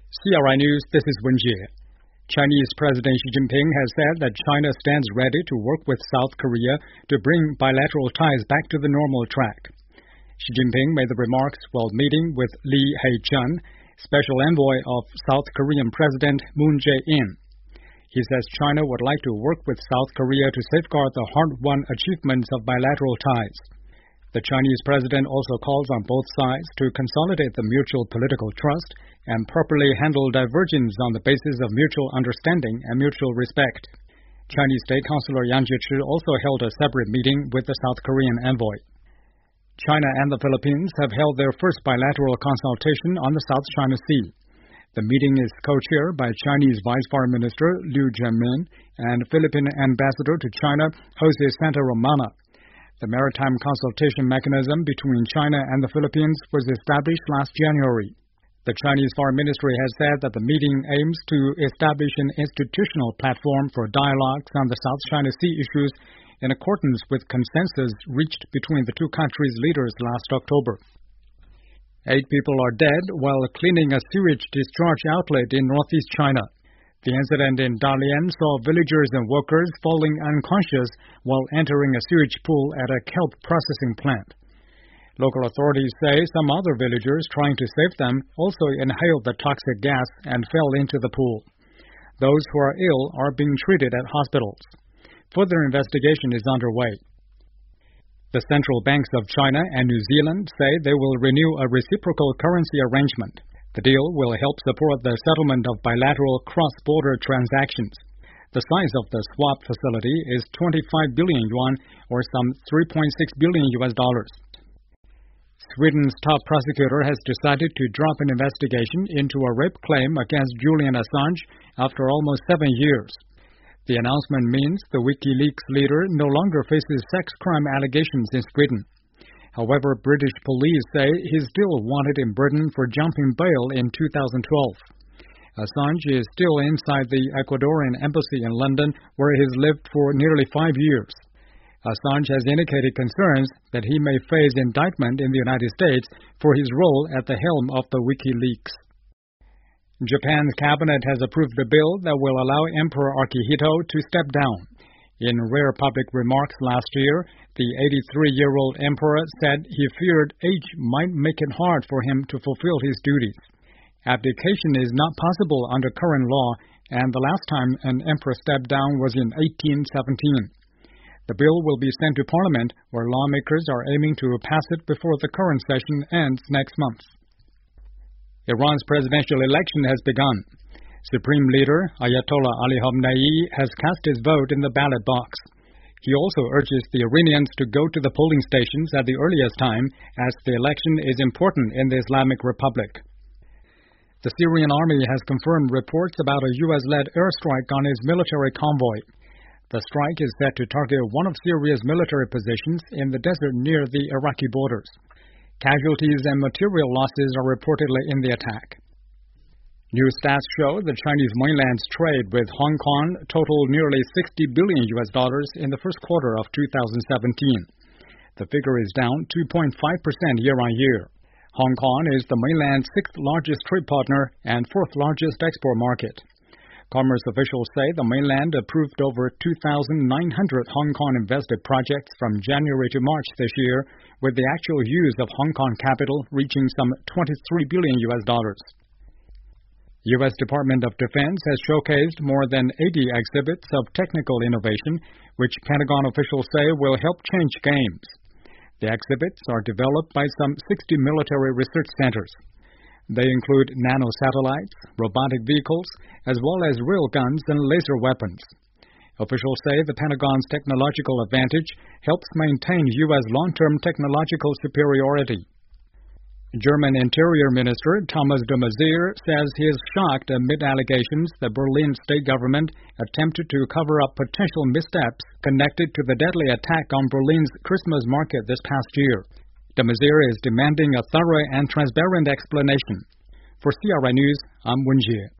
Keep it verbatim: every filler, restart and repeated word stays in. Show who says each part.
Speaker 1: C R I News, this is Wen Jie. Chinese President Xi Jinping has said that China stands ready to work with South Korea to bring bilateral ties back to the normal track. Xi Jinping made the remarks while meeting with Lee Hae-chun, special envoy of South Korean President Moon Jae-in. He says China would like to work with South Korea to safeguard the hard-won achievements of bilateral ties. The Chinese president also calls on both sides to consolidate the mutual political trust and properly handle divergence on the basis of mutual understanding and mutual respect. Chinese State Councilor Yang Jiechi also held a separate meeting with the South Korean envoy. China and the Philippines have held their first bilateral consultation on the South China Sea. The meeting is co-chaired by Chinese Vice Foreign Minister Liu Jianmin and Philippine Ambassador to China Jose Santa Romana. The maritime consultation mechanism between China and the Philippines was established last January. The Chinese Foreign Ministry has said that the meeting aims to establish an institutional platform for dialogues on the South China Sea issues in accordance with consensus reached between the two countries' leaders last October. Eight people are dead while cleaning a sewage discharge outlet in northeast China. The incident in Dalian saw villagers and workers falling unconscious while entering a sewage pool at a kelp processing plant. Local authorities say some other villagers trying to save them also inhaled the toxic gas and fell into the pool. Those who are ill are being treated at hospitals. Further investigation is underway. The central banks of China and New Zealand say they will renew a reciprocal currency arrangement. The deal will help support the settlement of bilateral cross-border transactions. The size of the swap facility is twenty-five billion yuan, or some three point six billion U S dollars. Sweden's top prosecutor has decided to drop an investigation into a rape claim against Julian Assange after almost seven years. The announcement means the WikiLeaks leader no longer faces sex crime allegations in Sweden. However, British police say he's still wanted in Britain for jumping bail in two thousand twelve. Assange is still inside the Ecuadorian embassy in London, where he's lived for nearly five years. Assange has indicated concerns that he may face indictment in the United States for his role at the helm of the WikiLeaks. Japan's cabinet has approved a bill that will allow Emperor Akihito to step down. In rare public remarks last year, the eighty-three-year-old emperor said he feared age might make it hard for him to fulfill his duties. Abdication is not possible under current law, and the last time an emperor stepped down was in eighteen seventeen. The bill will be sent to Parliament, where lawmakers are aiming to pass it before the current session ends next month. Iran's presidential election has begun. Supreme Leader Ayatollah Ali Khamenei has cast his vote in the ballot box. He also urges the Iranians to go to the polling stations at the earliest time, as the election is important in the Islamic Republic. The Syrian army has confirmed reports about a U S-led airstrike on its military convoy. The strike is set to target one of Syria's military positions in the desert near the Iraqi borders. Casualties and material losses are reportedly in the attack. New stats show the Chinese mainland's trade with Hong Kong totaled nearly sixty billion U S dollars in the first quarter of two thousand seventeen. The figure is down two point five percent year-on-year. Hong Kong is the mainland's sixth largest trade partner and fourth largest export market. Commerce officials say the mainland approved over two thousand nine hundred Hong Kong invested projects from January to March this year, with the actual use of Hong Kong capital reaching some twenty-three billion U S dollars. U S Department of Defense has showcased more than eighty exhibits of technical innovation, which Pentagon officials say will help change games. The exhibits are developed by some sixty military research centers. They include nanosatellites, robotic vehicles, as well as railguns and laser weapons. Officials say the Pentagon's technological advantage helps maintain U S long-term technological superiority. German Interior Minister Thomas de Maizière says he is shocked amid allegations the Berlin state government attempted to cover up potential missteps connected to the deadly attack on Berlin's Christmas market this past year. De Maizière is demanding a thorough and transparent explanation. For C R I News, I'm Wen Jie.